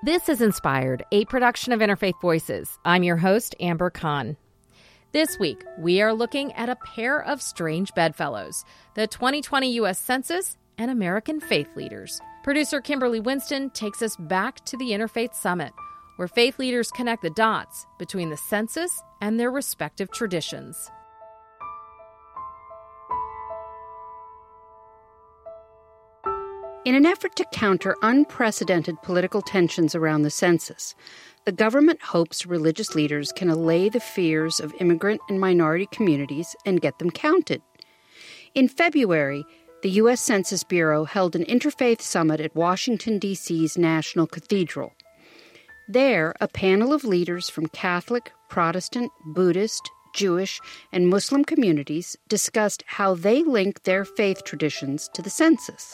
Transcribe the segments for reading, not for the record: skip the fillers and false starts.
This is Inspired, a production of Interfaith Voices. I'm your host, Amber Kahn. This week, we are looking at a pair of strange bedfellows, the 2020 U.S. Census and American faith leaders. Producer Kimberly Winston takes us back to the Interfaith Summit, where faith leaders connect the dots between the census and their respective traditions. In an effort to counter unprecedented political tensions around the census, the government hopes religious leaders can allay the fears of immigrant and minority communities and get them counted. In February, the U.S. Census Bureau held an interfaith summit at Washington, D.C.'s National Cathedral. There, a panel of leaders from Catholic, Protestant, Buddhist, Jewish, and Muslim communities discussed how they link their faith traditions to the census.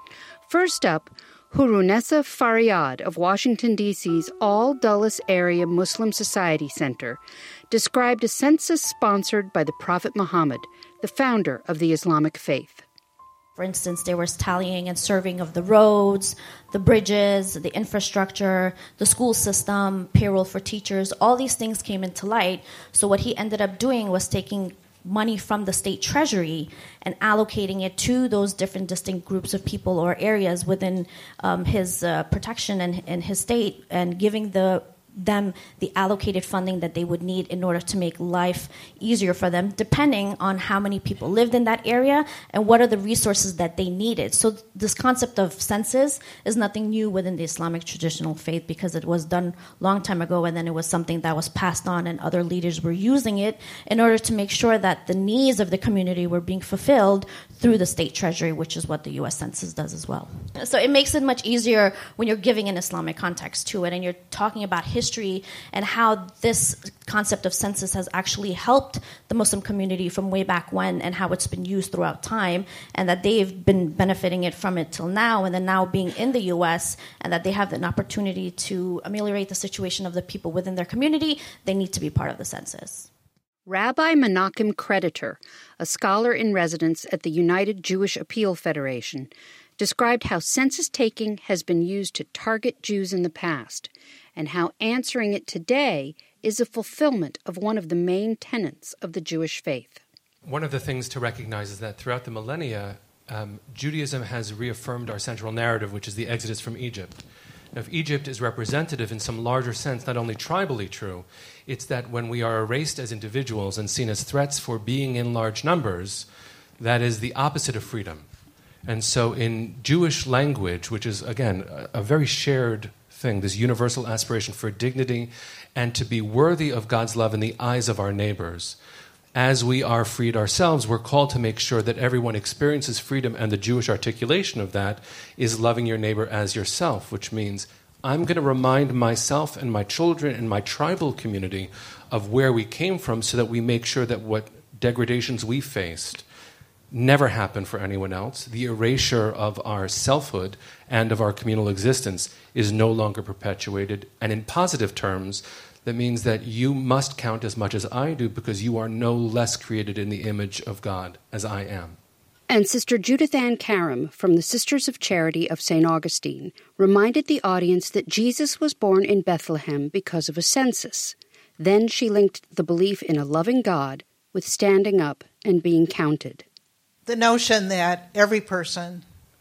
First up, Hurunessa Faryad of Washington, D.C.'s All Dulles Area Muslim Society Center described a census sponsored by the Prophet Muhammad, the founder of the Islamic faith. For instance, there was tallying and surveying of the roads, the bridges, the infrastructure, the school system, payroll for teachers. All these things came into light. So what he ended up doing was taking money from the state treasury and allocating it to those different distinct groups of people or areas within his protection and his state, and giving them the allocated funding that they would need in order to make life easier for them, depending on how many people lived in that area and what are the resources that they needed. So this concept of census is nothing new within the Islamic traditional faith, because it was done a long time ago, and then it was something that was passed on, and other leaders were using it in order to make sure that the needs of the community were being fulfilled through the state treasury, which is what the U.S. Census does as well. So it makes it much easier when you're giving an Islamic context to it, and you're talking about history and how this concept of census has actually helped the Muslim community from way back when, and how it's been used throughout time, and that they've been benefiting from it till now, and then now being in the U.S., and that they have an opportunity to ameliorate the situation of the people within their community, they need to be part of the census. Rabbi Menachem Creditor, a scholar in residence at the United Jewish Appeal Federation, described how census-taking has been used to target Jews in the past, and how answering it today is a fulfillment of one of the main tenets of the Jewish faith. One of the things to recognize is that throughout the millennia, Judaism has reaffirmed our central narrative, which is the exodus from Egypt. Now, if Egypt is representative in some larger sense, not only tribally true, it's that when we are erased as individuals and seen as threats for being in large numbers, that is the opposite of freedom. And so in Jewish language, which is, again, a very shared thing, this universal aspiration for dignity and to be worthy of God's love in the eyes of our neighbors, as we are freed ourselves, we're called to make sure that everyone experiences freedom, and the Jewish articulation of that is loving your neighbor as yourself, which means I'm going to remind myself and my children and my tribal community of where we came from, so that we make sure that what degradations we faced never happen for anyone else. The erasure of our selfhood and of our communal existence is no longer perpetuated. And in positive terms, that means that you must count as much as I do, because you are no less created in the image of God as I am. And Sister Judith Ann Karam from the Sisters of Charity of St. Augustine reminded the audience that Jesus was born in Bethlehem because of a census. Then she linked the belief in a loving God with standing up and being counted. The notion that every person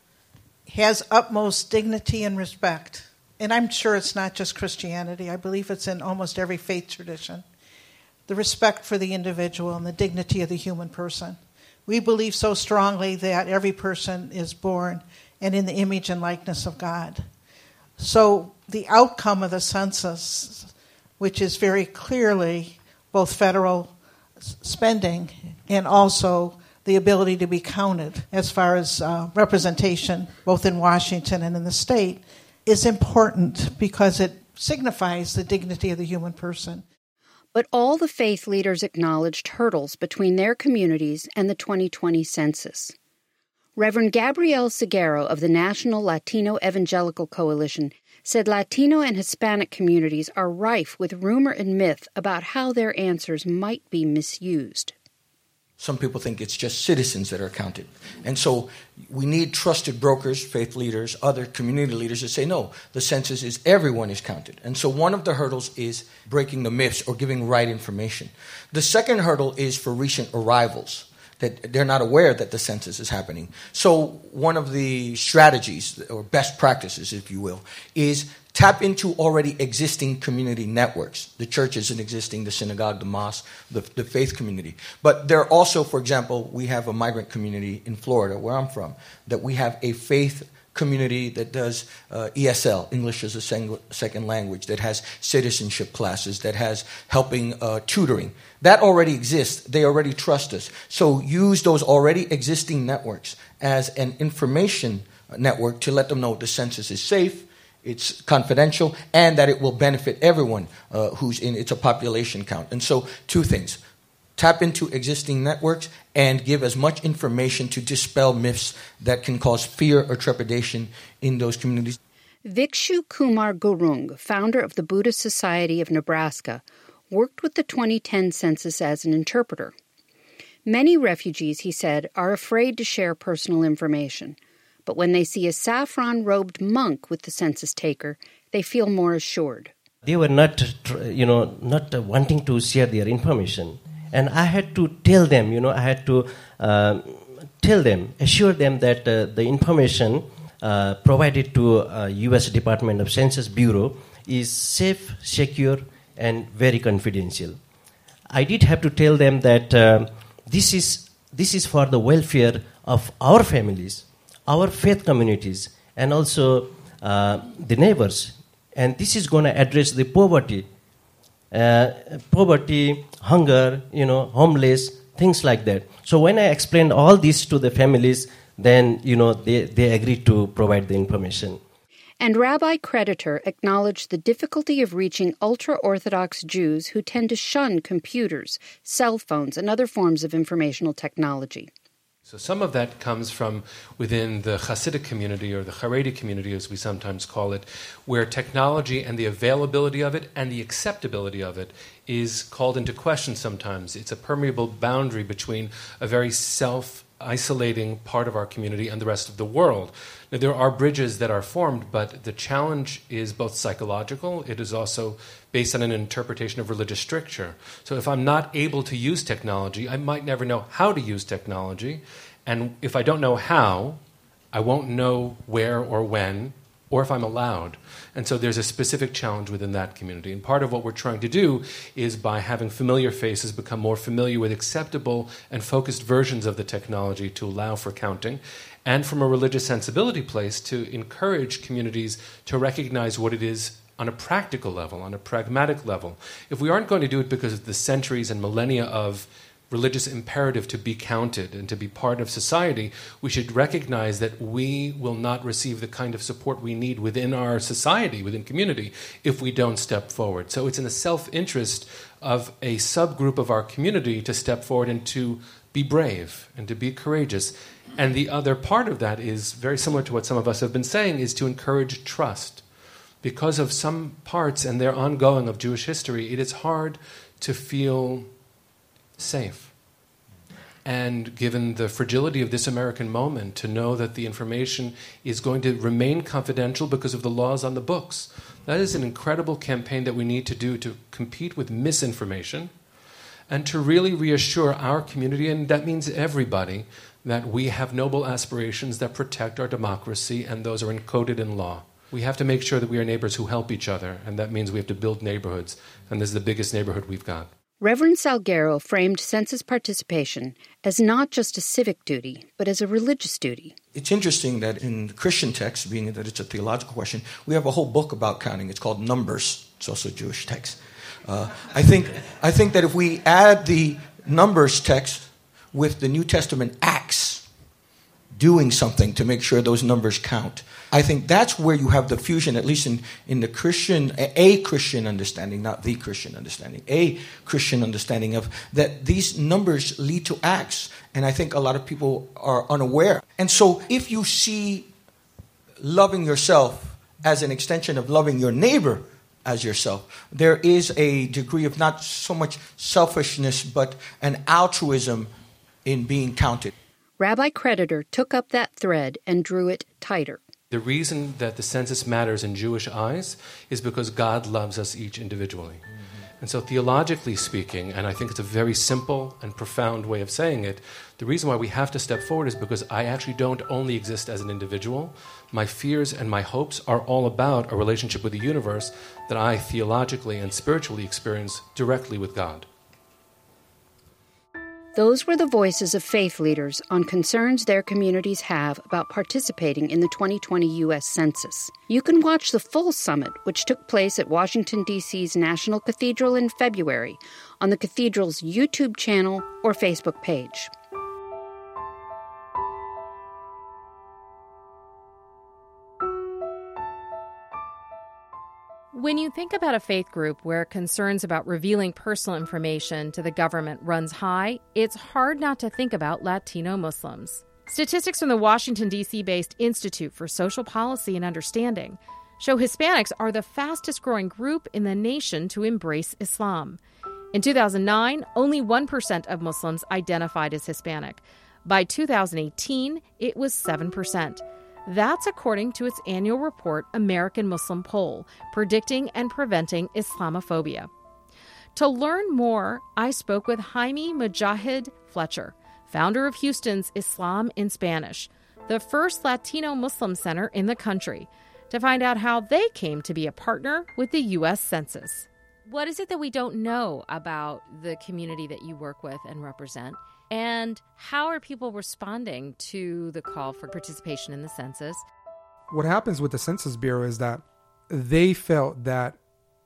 has utmost dignity and respect, and I'm sure it's not just Christianity, I believe it's in almost every faith tradition, the respect for the individual and the dignity of the human person. We believe so strongly that every person is born and in the image and likeness of God. So the outcome of the census, which is very clearly both federal spending and also the ability to be counted as far as representation, both in Washington and in the state, is important because it signifies the dignity of the human person. But all the faith leaders acknowledged hurdles between their communities and the 2020 census. Reverend Gabrielle Seguero of the National Latino Evangelical Coalition said Latino and Hispanic communities are rife with rumor and myth about how their answers might be misused. Some people think it's just citizens that are counted. And so we need trusted brokers, faith leaders, other community leaders to say, no, the census is everyone is counted. And so one of the hurdles is breaking the myths or giving right information. The second hurdle is for recent arrivals, that they're not aware that the census is happening. So one of the strategies, or best practices, if you will, is tap into already existing community networks. The church is existing, the synagogue, the mosque, the faith community. But there are also, for example, we have a migrant community in Florida, where I'm from, that we have a faith community that does ESL, English as a second language, that has citizenship classes, that has helping tutoring. That already exists. They already trust us. So use those already existing networks as an information network to let them know the census is safe, it's confidential, and that it will benefit everyone who's in. It's a population count. And so 2 things. Tap into existing networks and give as much information to dispel myths that can cause fear or trepidation in those communities. Vikshu Kumar Gurung, founder of the Buddhist Society of Nebraska, worked with the 2010 census as an interpreter. Many refugees, he said, are afraid to share personal information. But when they see a saffron-robed monk with the census taker, they feel more assured. They were not wanting to share their information. And I had to tell them, assure them that the information provided to U.S. Department of Census Bureau is safe, secure, and very confidential. I did have to tell them that this is for the welfare of our families, our faith communities, and also the neighbors. And this is going to address the poverty, hunger, homeless, things like that. So when I explained all this to the families, then, they agreed to provide the information. And Rabbi Creditor acknowledged the difficulty of reaching ultra-Orthodox Jews who tend to shun computers, cell phones, and other forms of informational technology. So some of that comes from within the Hasidic community, or the Haredi community as we sometimes call it, where technology and the availability of it and the acceptability of it is called into question sometimes. It's a permeable boundary between a very self-isolating part of our community and the rest of the world. Now, there are bridges that are formed, but the challenge is both psychological. It is also based on an interpretation of religious stricture. So if I'm not able to use technology, I might never know how to use technology. And if I don't know how, I won't know where or when, or if I'm allowed. And so there's a specific challenge within that community. And part of what we're trying to do is, by having familiar faces, become more familiar with acceptable and focused versions of the technology to allow for counting. And from a religious sensibility place, to encourage communities to recognize what it is on a practical level, on a pragmatic level. If we aren't going to do it because of the centuries and millennia of religious imperative to be counted and to be part of society, we should recognize that we will not receive the kind of support we need within our society, within community, if we don't step forward. So it's in the self-interest of a subgroup of our community to step forward and to be brave and to be courageous. And the other part of that is very similar to what some of us have been saying, is to encourage trust. Because of some parts, and they're ongoing, of Jewish history, it is hard to feel safe. And given the fragility of this American moment, to know that the information is going to remain confidential because of the laws on the books. That is an incredible campaign that we need to do to compete with misinformation and to really reassure our community, and that means everybody, that we have noble aspirations that protect our democracy, and those are encoded in law. We have to make sure that we are neighbors who help each other, and that means we have to build neighborhoods, and this is the biggest neighborhood we've got. Reverend Salguero framed census participation as not just a civic duty, but as a religious duty. It's interesting that in Christian texts, being that it's a theological question, we have a whole book about counting. It's called Numbers. It's also a Jewish text. I think that if we add the Numbers text with the New Testament Acts, doing something to make sure those numbers count, I think that's where you have the fusion, at least in the Christian, a Christian understanding, not the Christian understanding, a Christian understanding of that these numbers lead to acts. And I think a lot of people are unaware. And so if you see loving yourself as an extension of loving your neighbor as yourself, there is a degree of not so much selfishness, but an altruism in being counted. Rabbi Creditor took up that thread and drew it tighter. The reason that the census matters in Jewish eyes is because God loves us each individually. And so theologically speaking, and I think it's a very simple and profound way of saying it, the reason why we have to step forward is because I actually don't only exist as an individual. My fears and my hopes are all about a relationship with the universe that I theologically and spiritually experience directly with God. Those were the voices of faith leaders on concerns their communities have about participating in the 2020 U.S. Census. You can watch the full summit, which took place at Washington, D.C.'s National Cathedral in February, on the cathedral's YouTube channel or Facebook page. When you think about a faith group where concerns about revealing personal information to the government runs high, it's hard not to think about Latino Muslims. Statistics from the Washington, D.C.-based Institute for Social Policy and Understanding show Hispanics are the fastest-growing group in the nation to embrace Islam. In 2009, only 1% of Muslims identified as Hispanic. By 2018, it was 7%. That's according to its annual report, American Muslim Poll, Predicting and Preventing Islamophobia. To learn more, I spoke with Jaime Mujahid Fletcher, founder of Houston's Islam in Spanish, the first Latino Muslim center in the country, to find out how they came to be a partner with the U.S. Census. What is it that we don't know about the community that you work with and represent? And how are people responding to the call for participation in the census? What happens with the Census Bureau is that they felt that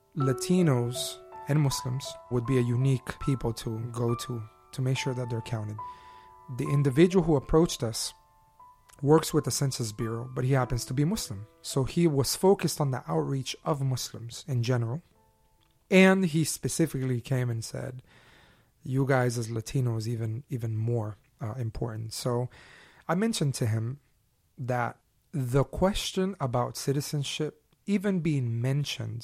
Latinos and Muslims would be a unique people to go to make sure that they're counted. The individual who approached us works with the Census Bureau, but he happens to be Muslim. So he was focused on the outreach of Muslims in general. And he specifically came and said, you guys as Latinos even more important. So I mentioned to him that the question about citizenship, even being mentioned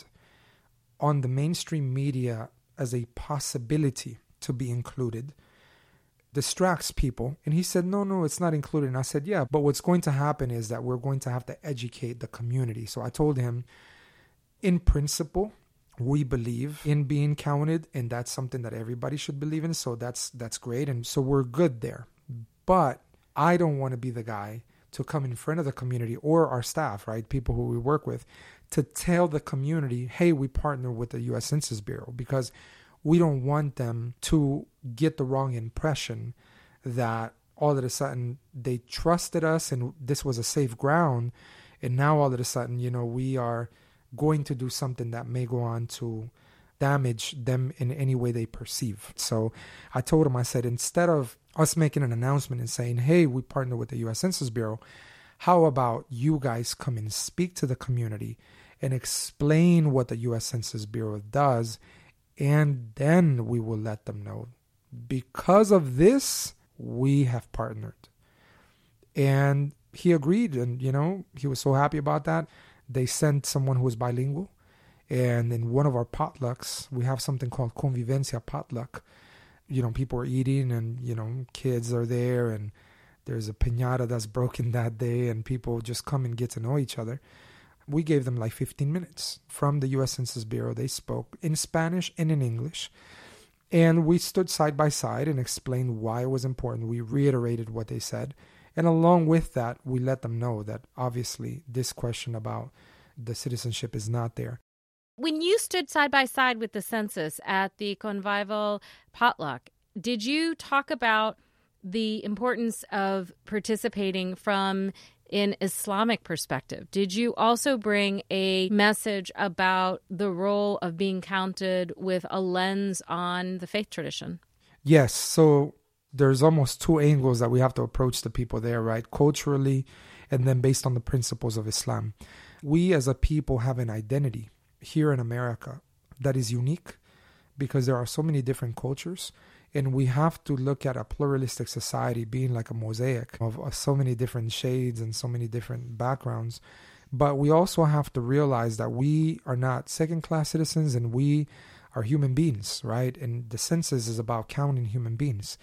on the mainstream media as a possibility to be included, distracts people. And he said, no, it's not included. And I said, yeah, but what's going to happen is that we're going to have to educate the community. So I told him, in principle, we believe in being counted, and that's something that everybody should believe in. So that's great. And so we're good there. But I don't want to be the guy to come in front of the community or our staff, right? People who we work with, to tell the community, hey, we partner with the U.S. Census Bureau, because we don't want them to get the wrong impression that all of a sudden they trusted us and this was a safe ground. And now all of a sudden, we are going to do something that may go on to damage them in any way they perceive. So I told him, I said, instead of us making an announcement and saying, hey, we partner with the U.S. Census Bureau, how about you guys come and speak to the community and explain what the U.S. Census Bureau does, and then we will let them know. Because of this, we have partnered. And he agreed, and, he was so happy about that. They sent someone who was bilingual. And in one of our potlucks, we have something called Convivencia Potluck. People are eating and, kids are there and there's a piñata that's broken that day and people just come and get to know each other. We gave them like 15 minutes from the U.S. Census Bureau. They spoke in Spanish and in English. And we stood side by side and explained why it was important. We reiterated what they said. And along with that, we let them know that obviously this question about the citizenship is not there. When you stood side by side with the census at the Convival Potluck, did you talk about the importance of participating from an Islamic perspective? Did you also bring a message about the role of being counted with a lens on the faith tradition? Yes. So there's almost two angles that we have to approach the people there, right? Culturally, and then based on the principles of Islam. We as a people have an identity here in America that is unique because there are so many different cultures, and we have to look at a pluralistic society being like a mosaic of so many different shades and so many different backgrounds. But we also have to realize that we are not second-class citizens and we are human beings, right? And the census is about counting human beings.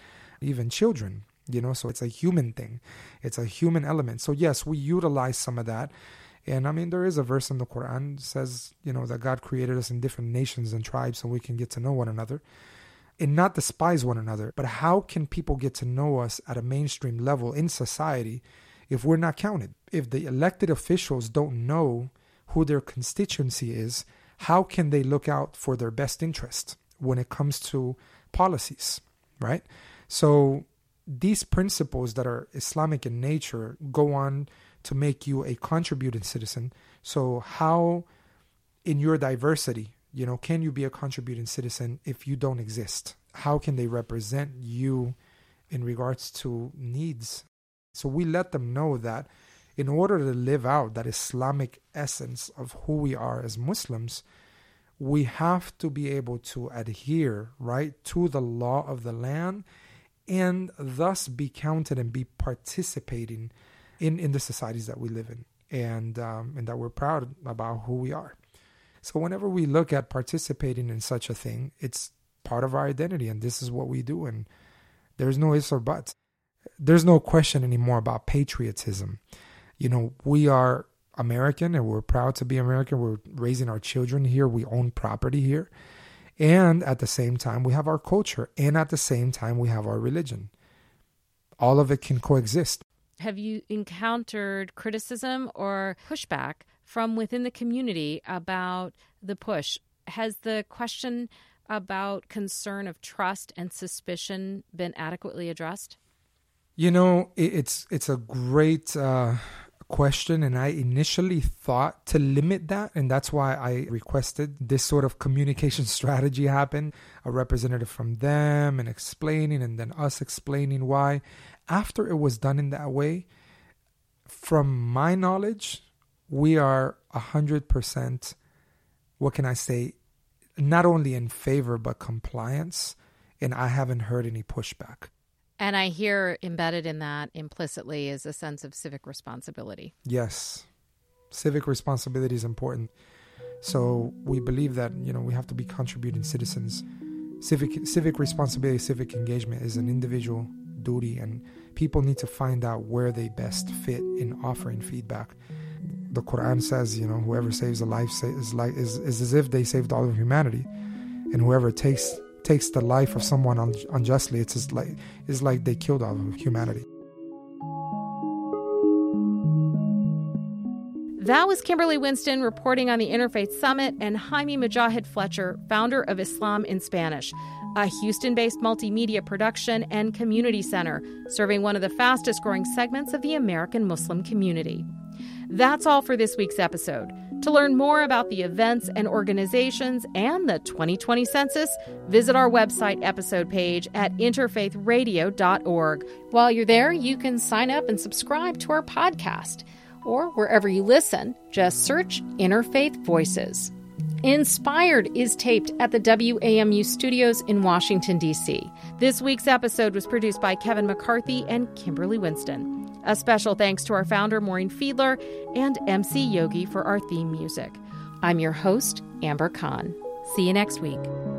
even children, so it's a human thing. It's a human element. So yes, we utilize some of that. And there is a verse in the Quran that says, that God created us in different nations and tribes so we can get to know one another and not despise one another. But how can people get to know us at a mainstream level in society if we're not counted? If the elected officials don't know who their constituency is, how can they look out for their best interest when it comes to policies, right? So these principles that are Islamic in nature go on to make you a contributing citizen. So how, in your diversity, can you be a contributing citizen if you don't exist? How can they represent you in regards to needs? So we let them know that in order to live out that Islamic essence of who we are as Muslims, we have to be able to adhere, right, to the law of the land and thus be counted and be participating in the societies that we live in and that we're proud about who we are. So whenever we look at participating in such a thing, it's part of our identity and this is what we do. And there's no ifs or buts. There's no question anymore about patriotism. We are American and we're proud to be American. We're raising our children here. We own property here. And at the same time, we have our culture. And at the same time, we have our religion. All of it can coexist. Have you encountered criticism or pushback from within the community about the push? Has the question about concern of trust and suspicion been adequately addressed? It's a great question, and I initially thought to limit that, and that's why I requested this sort of communication strategy happen, a representative from them and explaining, and then us explaining why. After it was done in that way, from my knowledge, we are 100%, what can I say, not only in favor, but compliance, and I haven't heard any pushback. And I hear embedded in that implicitly is a sense of civic responsibility. Yes. Civic responsibility is important. So we believe that, we have to be contributing citizens. Civic responsibility, civic engagement is an individual duty, and people need to find out where they best fit in offering feedback. The Quran says, whoever saves a life is as if they saved all of humanity. And whoever takes the life of someone unjustly, it's like they killed all of humanity. That was Kimberly Winston reporting on the Interfaith Summit, and Jaime Mujahid Fletcher, founder of Islam in Spanish, a Houston-based multimedia production and community center serving one of the fastest-growing segments of the American Muslim community. That's all for this week's episode. To learn more about the events and organizations and the 2020 census, visit our website episode page at interfaithradio.org. While you're there, you can sign up and subscribe to our podcast. Or wherever you listen, just search Interfaith Voices. Inspired is taped at the WAMU studios in Washington, D.C. This week's episode was produced by Kevin McCarthy and Kimberly Winston. A special thanks to our founder, Maureen Fiedler, and MC Yogi for our theme music. I'm your host, Amber Khan. See you next week.